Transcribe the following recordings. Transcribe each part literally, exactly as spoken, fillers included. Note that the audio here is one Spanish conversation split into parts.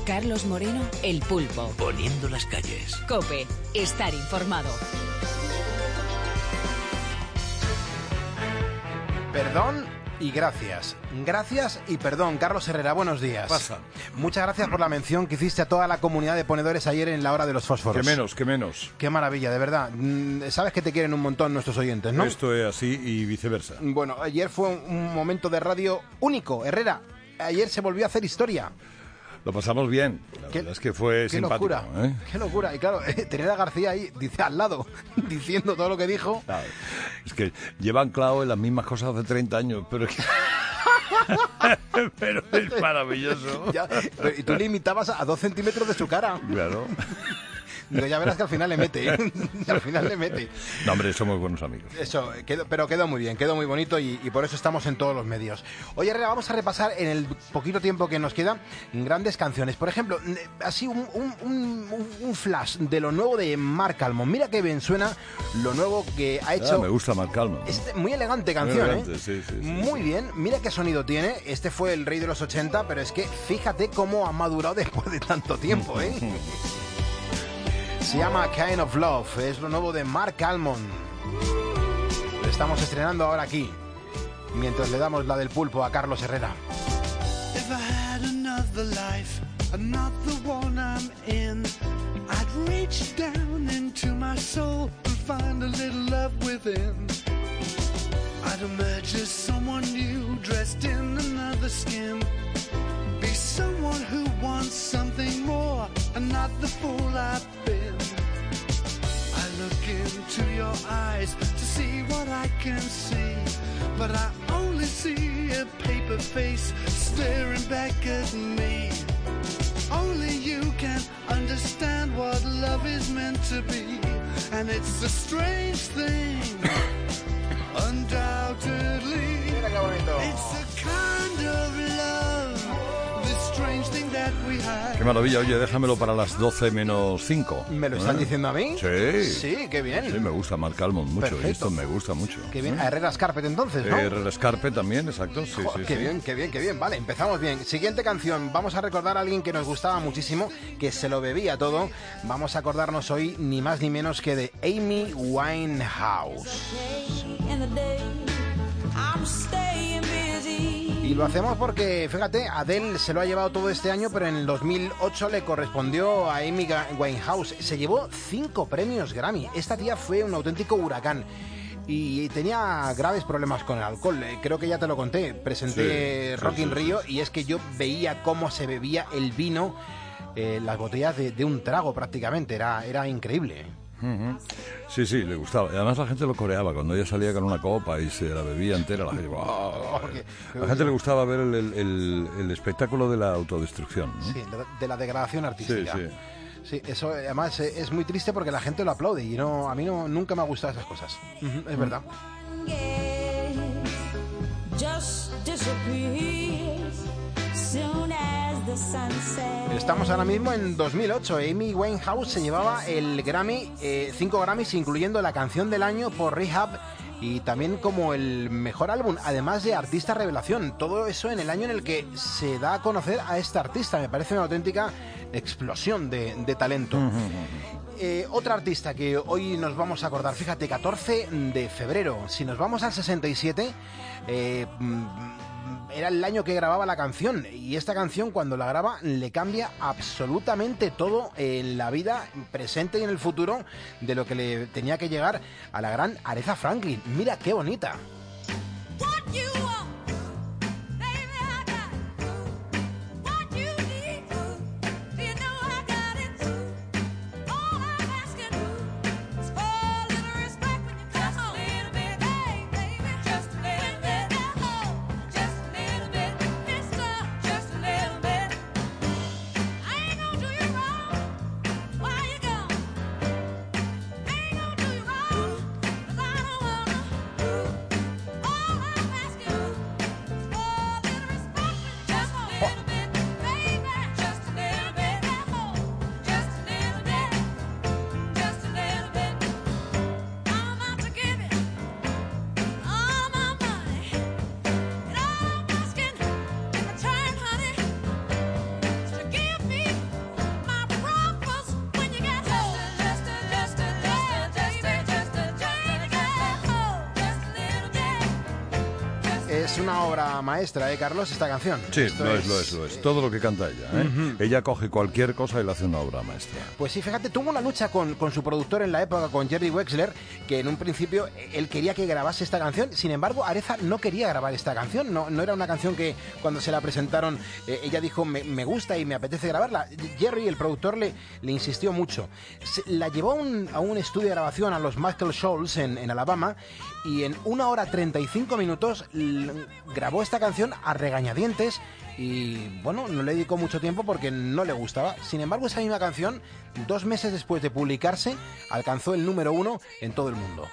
Carlos Moreno, El Pulpo. Poniendo las calles. COPE. Estar informado. Perdón y gracias. Gracias y perdón. Carlos Herrera, buenos días. Pasa. Muchas gracias por la mención que hiciste a toda la comunidad de ponedores ayer en la hora de los fósforos. Que menos, que menos. Qué maravilla, de verdad. Sabes que te quieren un montón nuestros oyentes, ¿no? Esto es así y viceversa. Bueno, ayer fue un momento de radio único, Herrera. Ayer se volvió a hacer historia. Lo pasamos bien. La Qué, verdad es que fue qué simpático. Locura, ¿eh? Qué locura. Y claro, tener a García ahí, dice al lado, diciendo todo lo que dijo. Claro. Es que llevan clavo en las mismas cosas hace treinta años, pero es que... pero es maravilloso. Ya, y tú le imitabas a dos centímetros de su cara. Claro. Digo, ya verás que al final le mete, ¿eh? Al final le mete. No, hombre, somos buenos amigos. Eso, quedó, pero quedó muy bien, quedó muy bonito y, y por eso estamos en todos los medios. Oye, Herrera, vamos a repasar en el poquito tiempo que nos queda grandes canciones. Por ejemplo, así un, un, un, un flash de lo nuevo de Marc Almond. Mira qué bien suena lo nuevo que ha hecho. Ah, me gusta Marc Almond. Es muy elegante canción, muy elegante, ¿eh? Sí, sí, sí, muy sí. bien, mira qué sonido tiene. Este fue el rey de los ochenta, pero es que fíjate cómo ha madurado después de tanto tiempo, ¿eh? Se llama Kind of Love, es lo nuevo de Marc Almond. Lo estamos estrenando ahora aquí, mientras le damos la del pulpo a Carlos Herrera. If I had another life, another one I'm in, I'd reach down into my soul and find a little love within. I'd emerge as someone new, dressed in another skin. Be someone who wants something more, and not the fool I've been. I look into your eyes to see what I can see, but I only see a paper face staring back at me. Only you can understand what love is meant to be, and it's a strange thing. Undoubtedly, it's a kind of love, this strange thing that we have. Qué maravilla, oye, déjamelo para las doce menos cinco. ¿Me lo están ¿Eh? diciendo a mí? Sí. Sí, qué bien. Sí, me gusta Marc Almond mucho, Perfecto. y esto me gusta mucho. Qué bien. A Herrera Scarpet entonces, ¿no? Eh, Herrera Scarpe también, exacto. Sí, Jo, sí, qué sí. bien, qué bien, qué bien. Vale, empezamos bien. Siguiente canción. Vamos a recordar a alguien que nos gustaba muchísimo, que se lo bebía todo. Vamos a acordarnos hoy ni más ni menos que de Amy Winehouse. Y lo hacemos porque, fíjate, Adele se lo ha llevado todo este año, pero en el dos mil ocho le correspondió a Amy Winehouse. Se llevó cinco premios Grammy. Esta tía fue un auténtico huracán. Y tenía graves problemas con el alcohol. Creo que ya te lo conté. Presenté Sí, Rock sí, in sí, Rio sí. y es que yo veía cómo se bebía el vino, eh, las botellas de, de un trago prácticamente. Era, era increíble. Ujú. Sí, sí, le gustaba. Y además la gente lo coreaba. Cuando ella salía con una copa y se la bebía entera, la gente... ¡Wow! qué- A la gente le gustaba ver el, el- el- el espectáculo de la autodestrucción, ¿no? Sí, de- de la degradación sí, artística. sí. Sí, eso además eh, es muy triste porque la gente lo aplaude y no, a mí no, nunca me ha gustado esas cosas. Ujú, es verdad. Estamos ahora mismo en dos mil ocho. Amy Winehouse se llevaba el Grammy, eh, cinco Grammys, incluyendo la canción del año por Rehab y también como el mejor álbum, además de artista revelación. Todo eso en el año en el que se da a conocer a esta artista. Me parece una auténtica explosión de, de talento. Eh, otra artista que hoy nos vamos a acordar, fíjate, catorce de febrero. Si nos vamos al sesenta y siete, eh, era el año que grababa la canción, y esta canción cuando la graba le cambia absolutamente todo en la vida presente y en el futuro de lo que le tenía que llegar a la gran Aretha Franklin. Mira qué bonita. Es una obra maestra, ¿eh, Carlos, esta canción? Sí, Esto lo es, lo es, lo es. Todo lo que canta ella, ¿eh? Uh-huh. Ella coge cualquier cosa y le hace una obra maestra. Pues sí, fíjate, tuvo una lucha con, con su productor en la época, con Jerry Wexler, que en un principio él quería que grabase esta canción. Sin embargo, Aretha no quería grabar esta canción. No, no era una canción que cuando se la presentaron eh, ella dijo, me, me gusta y me apetece grabarla. Jerry, el productor, le, le insistió mucho. Se, la llevó a un, a un estudio de grabación a los Michael Shoals en, en Alabama, y en una hora treinta y cinco minutos l- grabó esta canción a regañadientes y, bueno, no le dedicó mucho tiempo porque no le gustaba. Sin embargo, esa misma canción, dos meses después de publicarse, alcanzó el número uno en todo el mundo.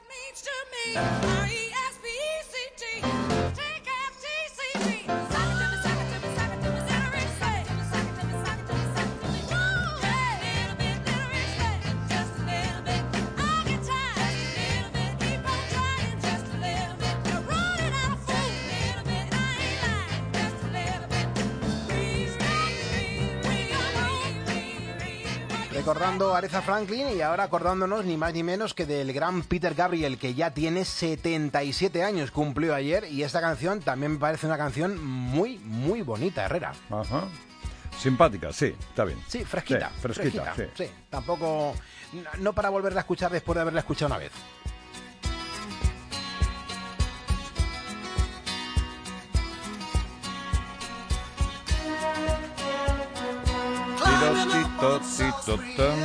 Recordando a Aretha Franklin y ahora acordándonos ni más ni menos que del gran Peter Gabriel, que ya tiene setenta y siete años, cumplió ayer, y esta canción también me parece una canción muy, muy bonita, Herrera. Ajá. Simpática, sí, está bien. Sí, fresquita. Sí, fresquita, fresquita sí. sí. Tampoco, no para volverla a escuchar después de haberla escuchado una vez. Tito, tito, tam.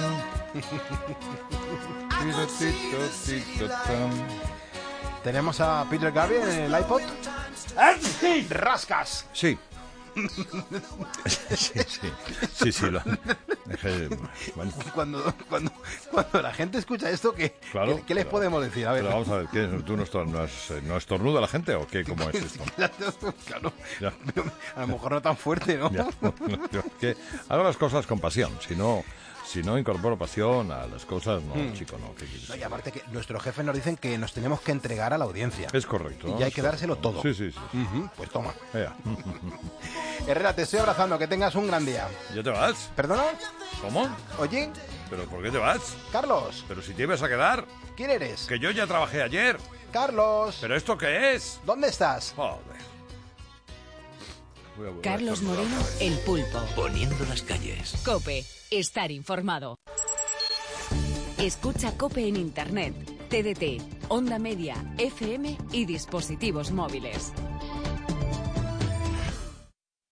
Tito, tito, tito, tam. Tenemos a Peter Gabriel en el iPod. ¡Rascas! Sí. sí, sí, sí, sí, lo, eh, bueno. cuando, cuando, cuando la gente escucha esto, ¿qué, Claro, ¿qué, qué les pero, podemos decir? A ver, pero vamos a ver, ¿qué, ¿tú no, estor- no, es, no estornuda la gente o qué? ¿Cómo es esto? claro, Ya. a lo mejor no tan fuerte, ¿no? Ya, no, yo es que hago las cosas con pasión, si no, si no incorporo pasión a las cosas, no, mm. chico, no. ¿Qué quieres? No, y aparte que nuestros jefes nos dicen que nos tenemos que entregar a la audiencia. Es correcto. Y hay es que dárselo correcto. todo. Sí, sí, sí. sí. Uh-huh, pues toma. Ya. Herrera, te estoy abrazando, que tengas un gran día. ¿Ya te vas? ¿Perdona? ¿Cómo? Oye, ¿Pero por qué te vas? Carlos, ¿Pero si te ibas a quedar? ¿quién eres? Que yo ya trabajé ayer. Carlos, ¿Pero esto qué es? ¿dónde estás? Joder. Voy a- voy a Carlos estornudar Moreno, otra vez. El Pulpo. Poniendo las calles. COPE, estar informado. Escucha COPE en Internet, T D T, Onda Media, F M y dispositivos móviles.